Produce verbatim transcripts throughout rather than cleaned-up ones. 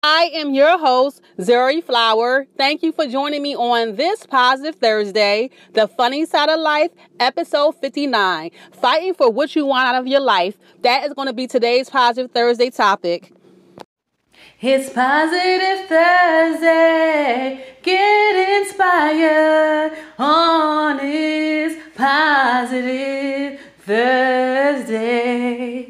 I am your host, Zuri Flower. Thank you for joining me on this Positive Thursday, The Funny Side of Life, episode fifty-nine, Fighting for What You Want Out of Your Life. That is going to be today's Positive Thursday topic. It's Positive Thursday, get inspired on this Positive Thursday.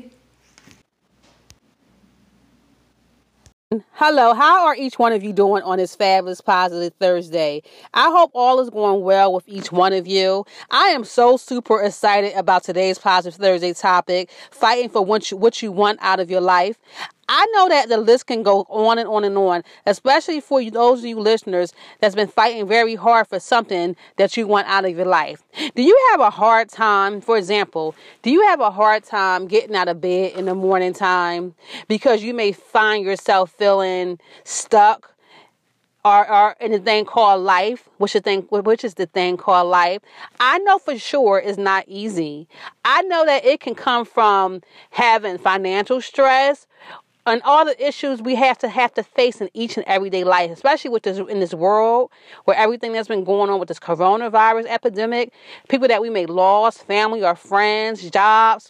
Hello, how are each one of you doing on this fabulous Positive Thursday? I hope all is going well with each one of you. I am so super excited about today's Positive Thursday topic, fighting for what you, what you want out of your life. I know that the list can go on and on and on, especially for you, those of you listeners that's been fighting very hard for something that you want out of your life. Do you have a hard time, for example, do you have a hard time getting out of bed in the morning time because you may find yourself feeling stuck or, or in a thing called life, which is, thing, which is the thing called life? I know for sure it's not easy. I know that it can come from having financial stress, and all the issues we have to have to face in each and everyday life, especially with this in this world where everything that's been going on with this coronavirus epidemic, people that we may lost, family or friends, jobs.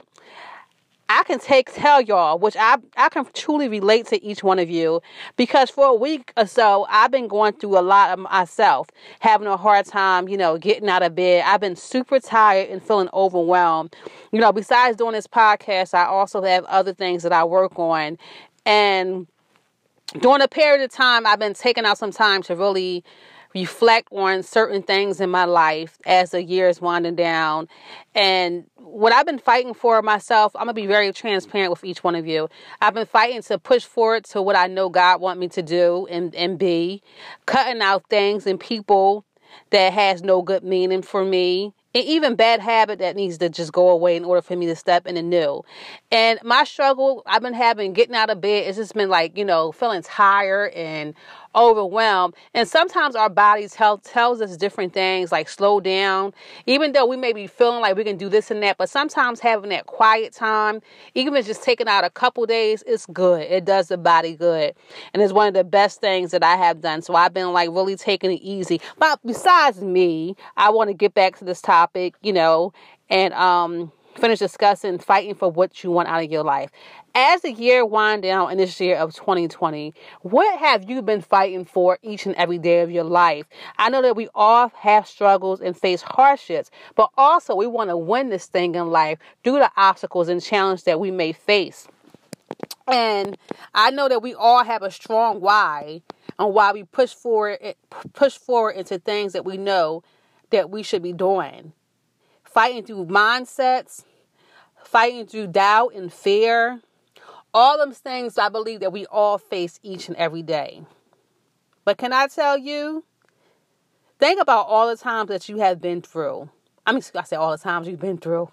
I can take tell y'all, which I I can truly relate to each one of you, because for a week or so I've been going through a lot of myself, having a hard time, you know, getting out of bed. I've been super tired and feeling overwhelmed. You know, besides doing this podcast, I also have other things that I work on, and during a period of time, I've been taking out some time to really reflect on certain things in my life as the year is winding down. And what I've been fighting for myself, I'm going to be very transparent with each one of you. I've been fighting to push forward to what I know God wants me to do and, and be, cutting out things and people that has no good meaning for me, and even bad habit that needs to just go away in order for me to step in the new. And my struggle I've been having getting out of bed, it's just been like, you know, feeling tired and overwhelmed. And sometimes our bodies tell, tells us different things, like slow down, even though we may be feeling like we can do this and that. But sometimes having that quiet time, even if it's just taking out a couple days, it's good. It does the body good. And it's one of the best things that I have done. So I've been like really taking it easy. But besides me, I want to get back to this topic, you know, and um, finish discussing fighting for what you want out of your life. As the year winds down in this year of twenty twenty, what have you been fighting for each and every day of your life? I know that we all have struggles and face hardships, but also we want to win this thing in life through the obstacles and challenges that we may face. And I know that we all have a strong why on why we push forward, push forward into things that we know that we should be doing. Fighting through mindsets, fighting through doubt and fear. All those things I believe that we all face each and every day. But can I tell you, think about all the times that you have been through. I mean, I say all the times you've been through.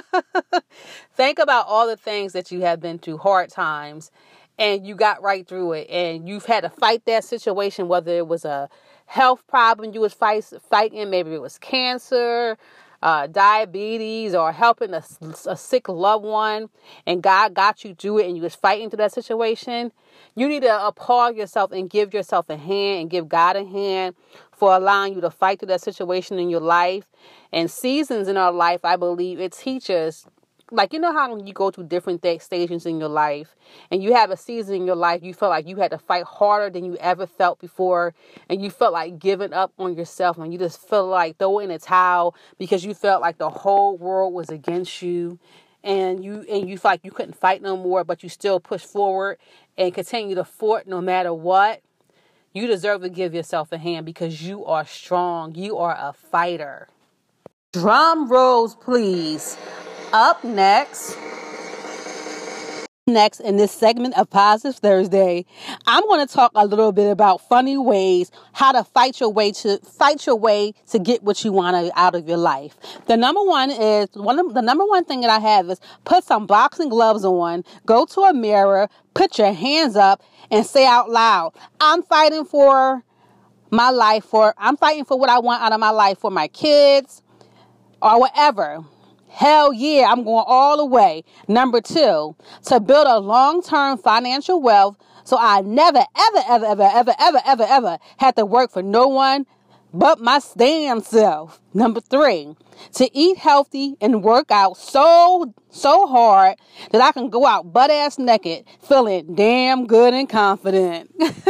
Think about all the things that you have been through, hard times, and you got right through it. And you've had to fight that situation, whether it was a health problem you was fight, fighting, maybe it was cancer, Uh, diabetes, or helping a, a sick loved one, and God got you through it and you was fighting through that situation. You need to applaud yourself and give yourself a hand and give God a hand for allowing you to fight through that situation in your life. And seasons in our life, I believe it teaches, like, you know how when you go through different th- stages in your life and you have a season in your life, you feel like you had to fight harder than you ever felt before, and you felt like giving up on yourself, and you just feel like throwing in a towel because you felt like the whole world was against you, and you and you felt like you couldn't fight no more, but you still push forward and continue to fight no matter what. You deserve to give yourself a hand because you are strong. You are a fighter. Drum rolls, please. Up next, next in this segment of Positive Thursday, I'm going to talk a little bit about funny ways how to fight your way to fight your way to get what you want out of your life. The number one is one of the number one thing that I have is put some boxing gloves on, go to a mirror, put your hands up, and say out loud, "I'm fighting for my life. For I'm fighting for what I want out of my life for my kids or whatever." Hell yeah, I'm going all the way. Number two, to build a long-term financial wealth, So I never, ever, ever, ever, ever, ever, ever, ever had to work for no one but my damn self. Number three, to eat healthy and work out so, so hard that I can go out butt ass naked, feeling damn good and confident.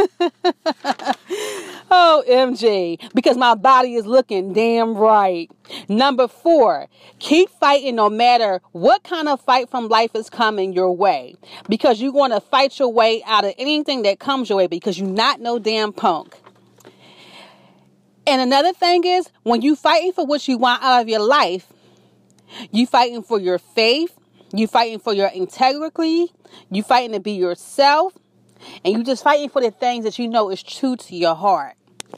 Oh, M G, because my body is looking damn right. Number four, keep fighting no matter what kind of fight from life is coming your way, because you're going to fight your way out of anything that comes your way, because you're not no damn punk. And another thing is, when you fighting for what you want out of your life, you fighting for your faith, you fighting for your integrity, you fighting to be yourself, and you just fighting for the things that you know is true to your heart.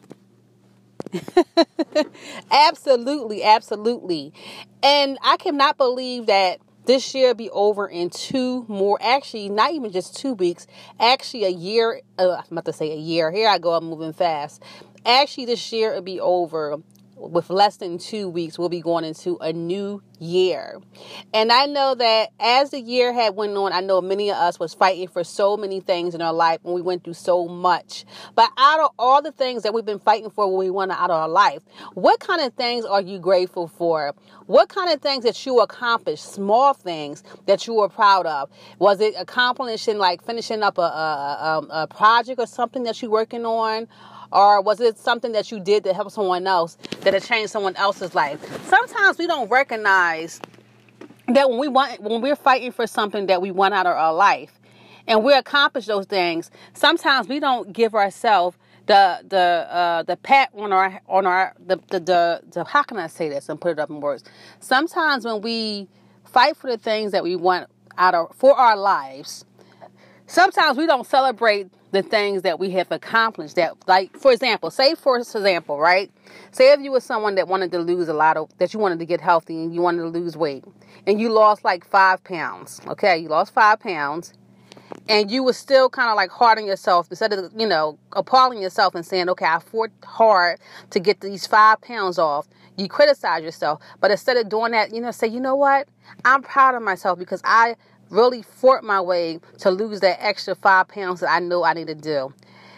Absolutely, absolutely. And I cannot believe that this year be over in two more, actually, not even just two weeks, actually a year, uh, I'm about to say a year, here I go, I'm moving fast. Actually, this year it'll be over with less than two weeks. We'll be going into a new year. And I know that as the year had went on, I know many of us was fighting for so many things in our life when we went through so much. But out of all the things that we've been fighting for when we went out of our life, what kind of things are you grateful for? What kind of things that you accomplished, small things that you were proud of? Was it accomplishing, like finishing up a, a, a, a project or something that you're working on? Or was it something that you did to help someone else, that it changed someone else's life? Sometimes we don't recognize that when we want, when we're fighting for something that we want out of our life, and we accomplish those things, sometimes we don't give ourselves the the uh, the pat on our on our the, the the the how can I say this and put it up in words? Sometimes when we fight for the things that we want out of for our lives, sometimes we don't celebrate the things that we have accomplished. That, like, for example, say for example, right? Say if you were someone that wanted to lose a lot of, that you wanted to get healthy and you wanted to lose weight, and you lost like five pounds. Okay, you lost five pounds, and you were still kind of like hard on yourself instead of, you know, appalling yourself and saying, okay, I fought hard to get these five pounds off. You criticize yourself, but instead of doing that, you know, say, you know what? I'm proud of myself because I really fought my way to lose that extra five pounds that I know I need to do.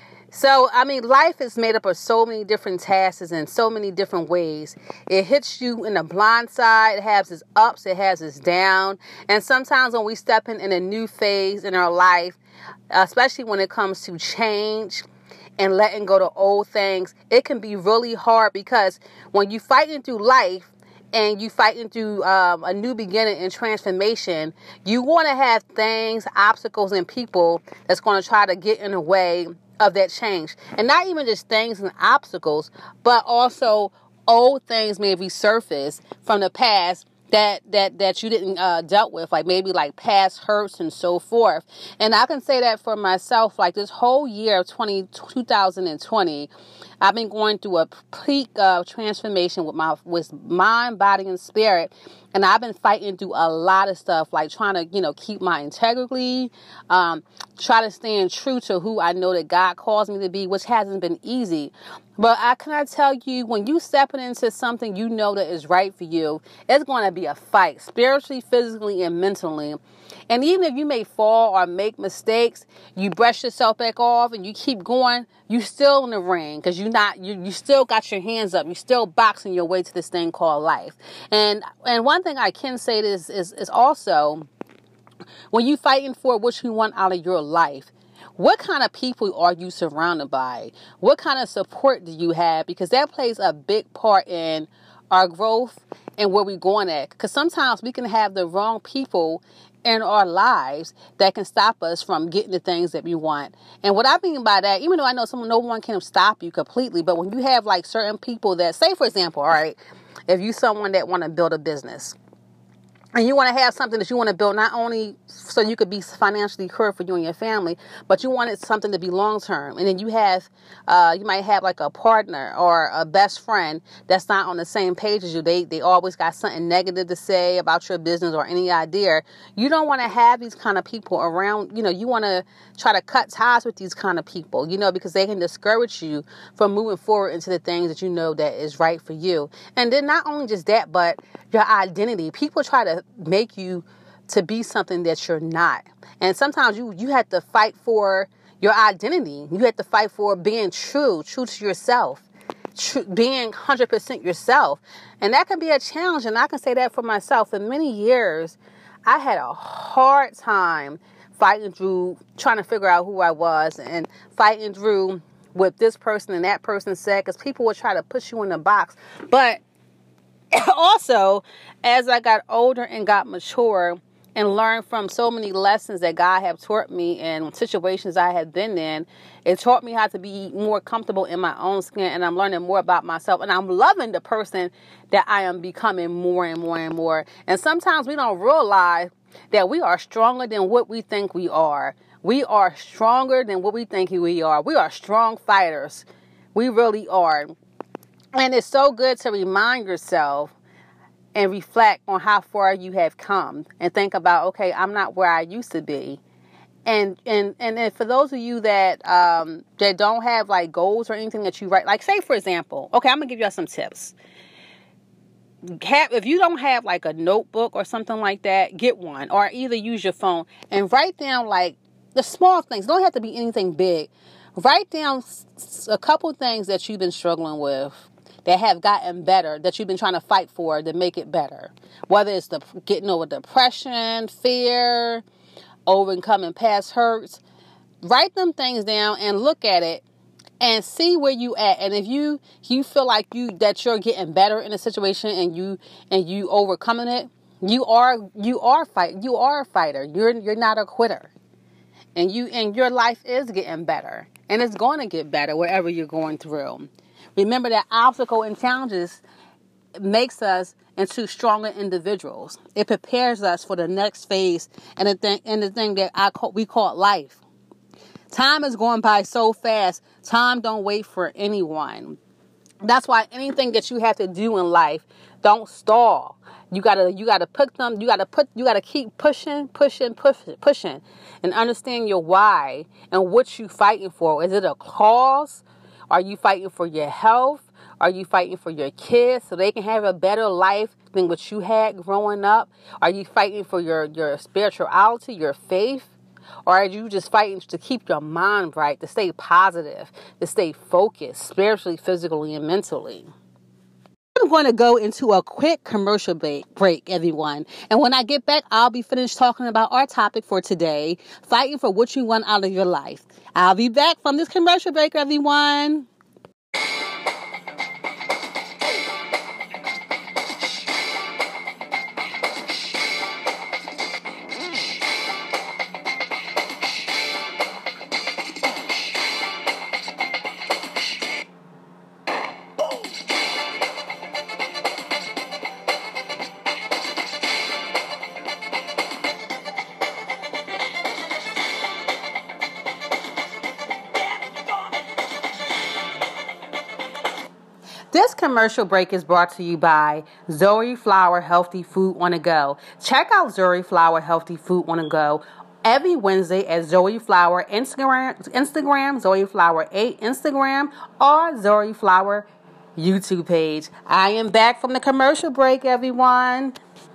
So, I mean, life is made up of so many different tasks in so many different ways. It hits you in the blind side. It has its ups. It has its down. And sometimes when we step in, in a new phase in our life, especially when it comes to change and letting go to old things, it can be really hard, because when you're fighting through life, and you fighting through um, a new beginning and transformation, you want to have things, obstacles, and people that's going to try to get in the way of that change. And not even just things and obstacles, but also old things may resurface from the past that that that you didn't uh, dealt with, like maybe like past hurts and so forth. And I can say that for myself, like this whole year of twenty, twenty twenty, I've been going through a peak of transformation with my with mind, body, and spirit. And I've been fighting through a lot of stuff, like trying to, you know, keep my integrity, um, try to stand true to who I know that God calls me to be, which hasn't been easy. But I cannot tell you, when you stepping into something you know that is right for you, it's going to be a fight, spiritually, physically, and mentally. And even if you may fall or make mistakes, you brush yourself back off and you keep going, you still in the ring, because you not you you still got your hands up. You still boxing your way to this thing called life. And and one thing I can say is is, is also, when you fighting for what you want out of your life, what kind of people are you surrounded by? What kind of support do you have? Because that plays a big part in our growth and where we're going at. Because sometimes we can have the wrong people in our lives that can stop us from getting the things that we want. And what I mean by that, even though I know someone, no one can stop you completely, but when you have like certain people that, say for example, all right, if you someone that want to build a business, and you want to have something that you want to build, not only so you could be financially secure for you and your family, but you want it something to be long term. And then you have, uh, you might have like a partner or a best friend that's not on the same page as you. They they always got something negative to say about your business or any idea. You don't want to have these kind of people around. You know, you want to try to cut ties with these kind of people, you know, because they can discourage you from moving forward into the things that you know that is right for you. And then not only just that, but your identity. People try to make you to be something that you're not. And sometimes you, you have to fight for your identity. You have to fight for being true, true to yourself, true, being one hundred percent yourself. And that can be a challenge. And I can say that for myself. For many years, I had a hard time fighting through, trying to figure out who I was and fighting through what this person and that person said, because people will try to push you in a box. But also, as I got older and got mature and learned from so many lessons that God have taught me and situations I have been in, it taught me how to be more comfortable in my own skin, and I'm learning more about myself, and I'm loving the person that I am becoming more and more and more. And sometimes we don't realize that we are stronger than what we think we are. We are stronger than what we think we are. We are strong fighters. We really are. And it's so good to remind yourself and reflect on how far you have come and think about, okay, I'm not where I used to be. And and and then for those of you that um, that don't have like goals or anything that you write, like say for example, okay, I'm gonna give you some tips. Have, if you don't have like a notebook or something like that, get one, or either use your phone and write down like the small things. Don't have to be anything big. Write down a couple things that you've been struggling with that have gotten better, that you've been trying to fight for to make it better. Whether it's the getting over depression, fear, overcoming past hurts. Write them things down and look at it and see where you at. And if you you feel like you that you're getting better in a situation and you and you overcoming it, you are you are fight you are a fighter. You're you're not a quitter. And you and your life is getting better. And it's going to get better wherever you're going through. Remember that obstacle and challenges makes us into stronger individuals. It prepares us for the next phase and the thing and the thing that I call, we call life. Time is going by so fast. Time don't wait for anyone. That's why anything that you have to do in life, don't stall. You gotta you gotta put them. You gotta put. You gotta keep pushing, pushing, pushing, pushing, and understand your why and what you fighting for. Is it a cause? Are you fighting for your health? Are you fighting for your kids so they can have a better life than what you had growing up? Are you fighting for your, your spirituality, your faith? Or are you just fighting to keep your mind right, to stay positive, to stay focused spiritually, physically, and mentally? I'm going to go into a quick commercial break, break, everyone. And when I get back, I'll be finished talking about our topic for today, fighting for what you want out of your life. I'll be back from this commercial break, everyone. This commercial break is brought to you by Zoe Flower Healthy Food on the Go. Check out Zoe Flower Healthy Food on the Go every Wednesday at Zoe Flower Instagram, Instagram Zoe Flower eight Instagram, or Zoe Flower YouTube page. I am back from the commercial break, everyone.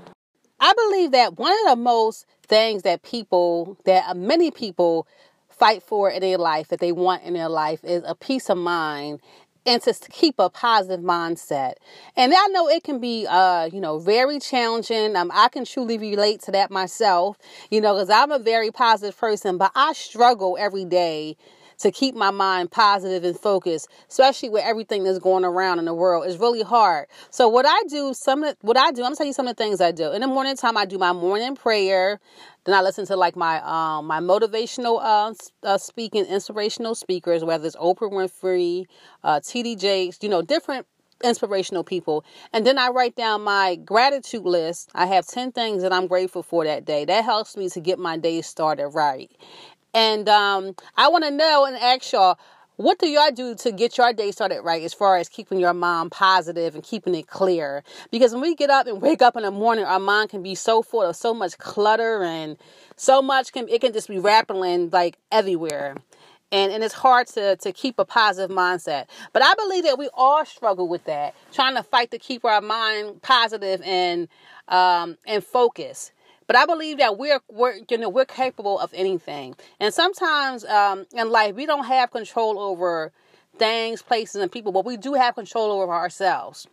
I believe that one of the most things that people, that many people fight for in their life, that they want in their life, is a peace of mind and to keep a positive mindset. And I know it can be, uh, you know, very challenging. Um, I can truly relate to that myself, you know, because I'm a very positive person, but I struggle every day to keep my mind positive and focused, especially with everything that's going around in the world. It's really hard. So what I do, some of, what I do, I'm gonna tell you some of the things I do. In the morning time, I do my morning prayer. Then I listen to like my um my motivational uh, uh speaking, inspirational speakers, whether it's Oprah Winfrey, uh, T D Jakes, you know, different inspirational people. And then I write down my gratitude list. I have ten things that I'm grateful for that day. That helps me to get my day started right. And um, I want to know and ask y'all, what do y'all do to get your day started right as far as keeping your mind positive and keeping it clear? Because when we get up and wake up in the morning, our mind can be so full of so much clutter and so much, can it can just be rattling like everywhere. And and it's hard to, to keep a positive mindset. But I believe that we all struggle with that, trying to fight to keep our mind positive and um, and focused. But I believe that we're, we're, you know, we're capable of anything. And sometimes um, in life, we don't have control over things, places, and people, but we do have control over ourselves.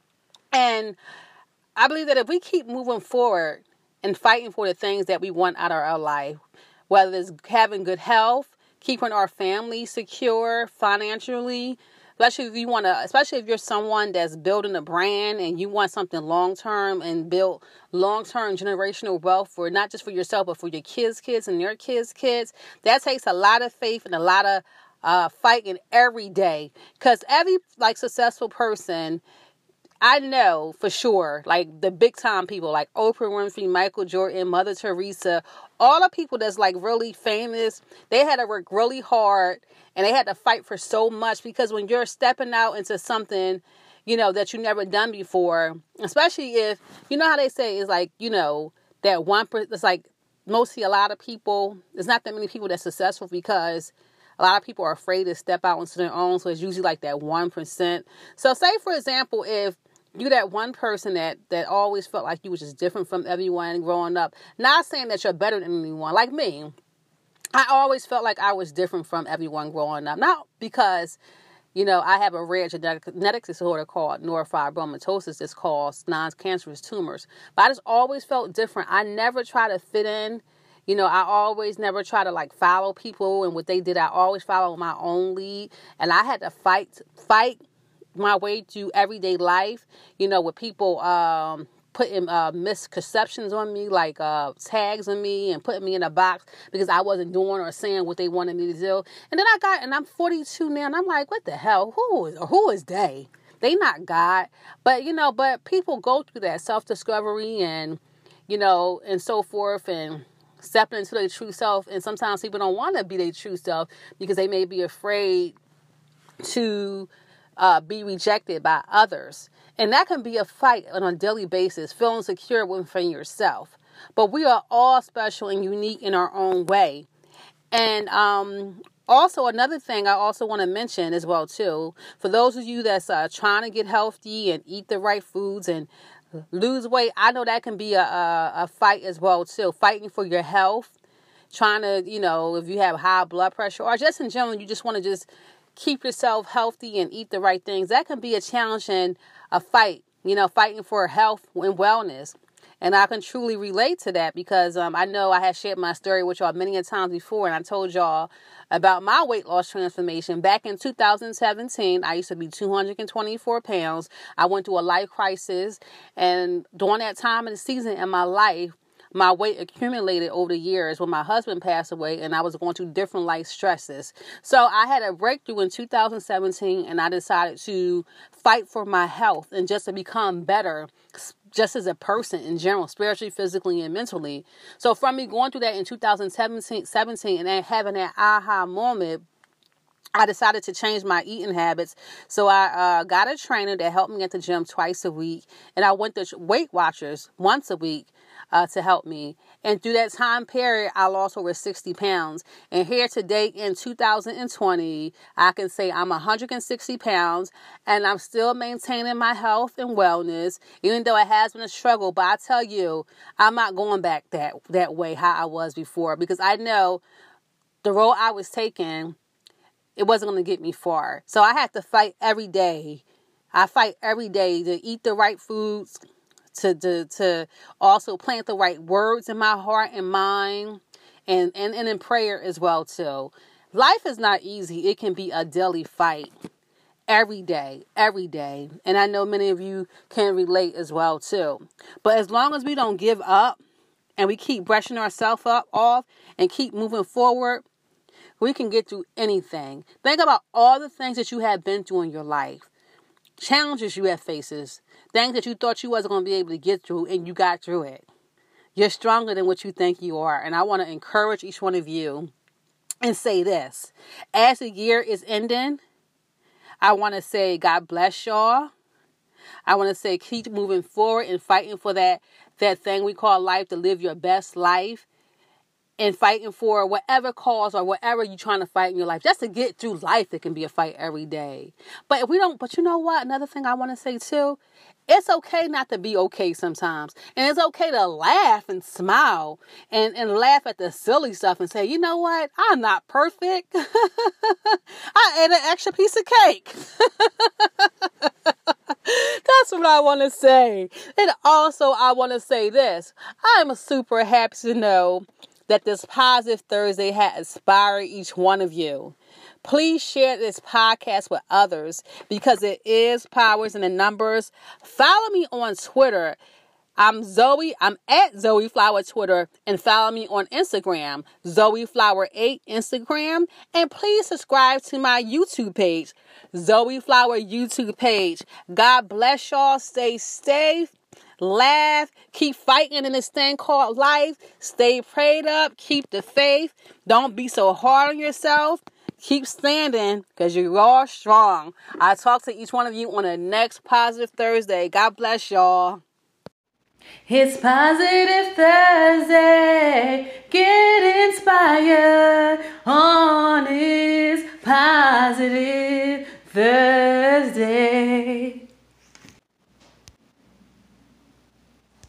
And I believe that if we keep moving forward and fighting for the things that we want out of our life, whether it's having good health, keeping our family secure financially, especially if you want to, especially if you're someone that's building a brand and you want something long-term and build long-term generational wealth for not just for yourself, but for your kids' kids and their kids' kids, that takes a lot of faith and a lot of uh, fighting every day. Because every like successful person, I know for sure, like the big time people like Oprah Winfrey, Michael Jordan, Mother Teresa, all the people that's like really famous, they had to work really hard and they had to fight for so much, because when you're stepping out into something, you know, that you never done before, especially if, you know how they say is like, you know, that one, it's like mostly a lot of people, there's not that many people that's successful because a lot of people are afraid to step out into their own. So it's usually like that one percent. So say, for example, if you that one person that, that always felt like you was just different from everyone growing up. Not saying that you're better than anyone. Like me, I always felt like I was different from everyone growing up. Not because, you know, I have a rare genetic, genetic disorder called neurofibromatosis that's caused non-cancerous tumors. But I just always felt different. I never tried to fit in. You know, I always never try to like follow people and what they did. I always follow my own lead. And I had to fight, fight. my way through everyday life, you know, with people um, putting uh, misconceptions on me, like uh, tags on me and putting me in a box because I wasn't doing or saying what they wanted me to do. And then I got, and I'm forty-two now, and I'm like, what the hell? Who is, who is they? They not God. But, you know, but people go through that self-discovery and, you know, and so forth, and stepping into their true self. And sometimes people don't want to be their true self because they may be afraid to Uh, be rejected by others. And that can be a fight on a daily basis, feeling secure within yourself. But we are all special and unique in our own way. And um, also another thing I also want to mention as well too, for those of you that's uh, trying to get healthy and eat the right foods and lose weight, I know that can be a, a, a fight as well too, fighting for your health, trying to, you know, if you have high blood pressure or just in general, you just want to just keep yourself healthy and eat the right things. That can be a challenge and a fight, you know, fighting for health and wellness. And I can truly relate to that because um, I know I have shared my story with y'all many a times before. And I told y'all about my weight loss transformation. Back in two thousand seventeen, I used to be two hundred twenty-four pounds. I went through a life crisis. And during that time of the season in my life, my weight accumulated over the years when my husband passed away and I was going through different life stresses. So I had a breakthrough in two thousand seventeen and I decided to fight for my health and just to become better just as a person in general, spiritually, physically, and mentally. So from me going through that in two thousand seventeen and then having that aha moment, I decided to change my eating habits. So I uh, got a trainer that helped me at the gym twice a week. And I went to Weight Watchers once a week uh, to help me. And through that time period, I lost over sixty pounds. And here today in two thousand twenty, I can say I'm one hundred sixty pounds. And I'm still maintaining my health and wellness, even though it has been a struggle. But I tell you, I'm not going back that, that way how I was before. Because I know the road I was taking, it wasn't going to get me far. So I had to fight every day. I fight every day to eat the right foods, to to, to also plant the right words in my heart and mind, and, and, and in prayer as well, too. Life is not easy. It can be a daily fight every day, every day. And I know many of you can relate as well, too. But as long as we don't give up and we keep brushing ourselves up off and keep moving forward, we can get through anything. Think about all the things that you have been through in your life. Challenges you have faces. Things that you thought you wasn't going to be able to get through, and you got through it. You're stronger than what you think you are. And I want to encourage each one of you and say this. As the year is ending, I want to say God bless y'all. I want to say keep moving forward and fighting for that, that thing we call life, to live your best life. And fighting for whatever cause or whatever you're trying to fight in your life. Just to get through life, it can be a fight every day. But if we don't, but you know what? Another thing I want to say too It's okay not to be okay sometimes. And it's okay to laugh and smile and, and laugh at the silly stuff and say, you know what? I'm not perfect. I ate an extra piece of cake. That's what I want to say. And also, I want to say this. I'm super happy to know that this Positive Thursday has inspired each one of you. Please share this podcast with others because it is powers in the numbers. Follow me on Twitter. I'm Zoe. I'm at Zoe Flower Twitter, and follow me on Instagram, Zoe Flower eight Instagram. And please subscribe to my YouTube page, Zoe Flower YouTube page. God bless y'all. Stay safe. Laugh. Keep fighting in this thing called life. Stay prayed up. Keep the faith. Don't be so hard on yourself. Keep standing because you are strong. I'll talk to each one of you on the next Positive Thursday. God bless y'all. It's Positive Thursday. Get inspired on this Positive Thursday.